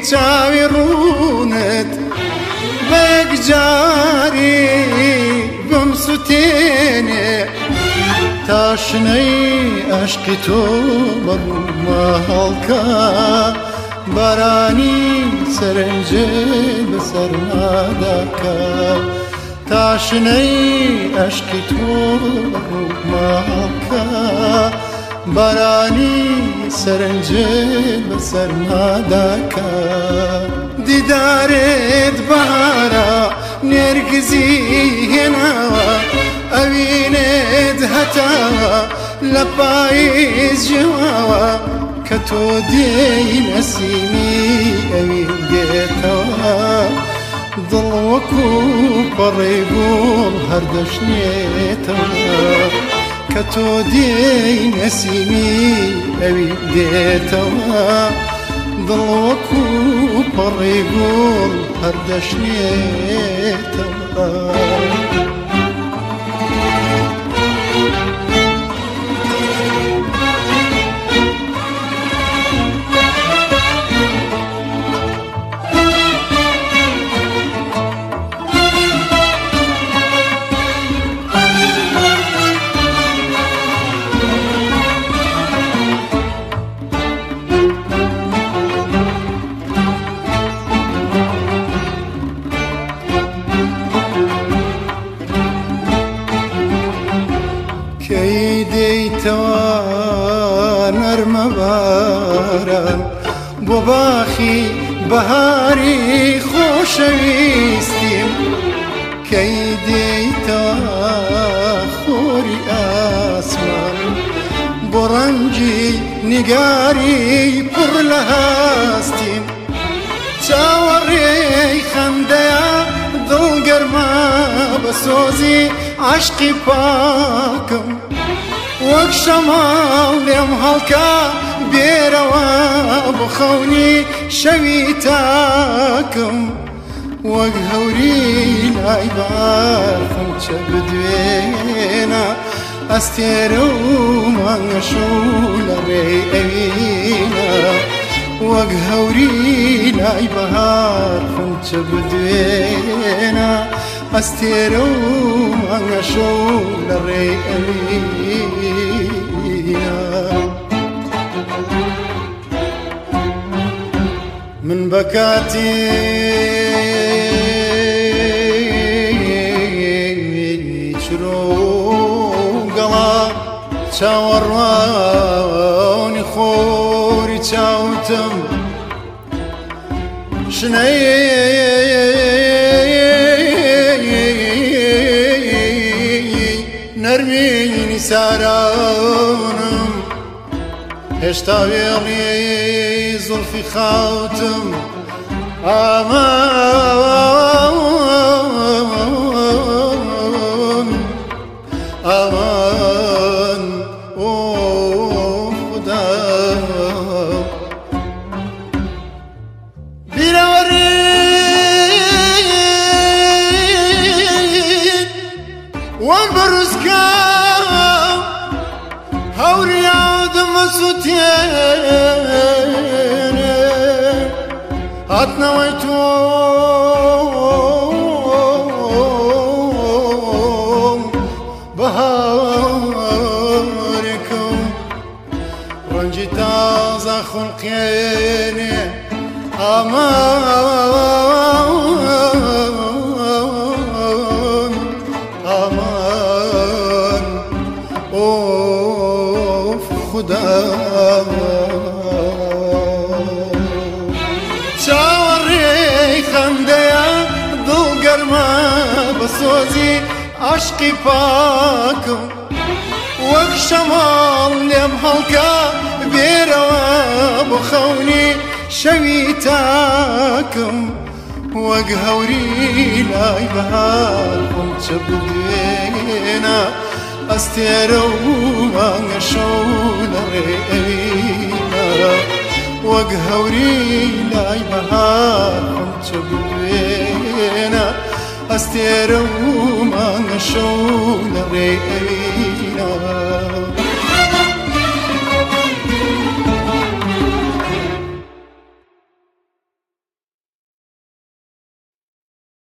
چاوی ڕوونت بە یەکجاری بمسوتێنێ تاشنەی عەشقی تۆ بەڕوومە هەڵکە بارانی سەرنجێ بەسەرما دەکە تاشنەی عەشقی تۆ بەڕوومە هەڵکە بارانی سەرنجێ بەسەرما دەکە دیدارێت بەهارە نێرگزی هێناوە ئەوینێت هەتاوە لە پاییز ژێواوە کە تۆ دێی نەسیمی ئەوین دێتەوە دڵ وەکو پەڕەی گوڵ هەردەشنێتەوە کە تۆ دێی نەسیمی ئەوین دێتەوە دڵ وەکو پەڕەی گوڵ هەردەشنێتەوە کەی دەیتەوە نەرمە باران بۆ باخی بەهاری خۆشەویستیم کەی دەیتەوە خۆری ئاسمان بۆ ڕەنگی نیگاری پڕ لە هاستیم چاوەڕێی خەندەیە دڵگەرمە بە سۆزی عەشقی پاکم وەک شەماڵ لێم هەڵکە بێرەوە بخەونی شەوی تاکم وەک هەوری لای بارفم چە بدوێنە ئەستێرە و مانگە شوو لە ڕێی ئەوینە وەک هەوری لای بەهارفم چە بدوێنە ئەستێرە و مانگە شەو لە ڕێی ئەوینە من بە کاتی چرۆ گەڵا چاوەڕوانی خۆری چاوتم شنەی نەرمینی سارانم هێشتا وێڵی زولفی خاوتم ئامان ئامان ئۆ خدا بیرەوەرێت وەک بەروزکە هەوریادمە سوتێنێ هاتنەوەی تۆ بەهارێکم ڕەنگی تازە خوڵقێنێ ئامان ئامان ئۆف خدا چاوەڕێی خەندەیە دڵگەرمە بە سۆزی عەشقی پاکم وەک شەماڵ لێم هەڵکە بێرەوە بۆ خەونی شەوی تاکم وەک هەوری لای بەهارم چە بدوێنە ئەستێرە و مانگە شەو لە ڕێی ئەوینە وەک هەوری لای بەهارم چە بدوێنە ئەستێرە و مانگە شەو لە ڕێی ئەوینە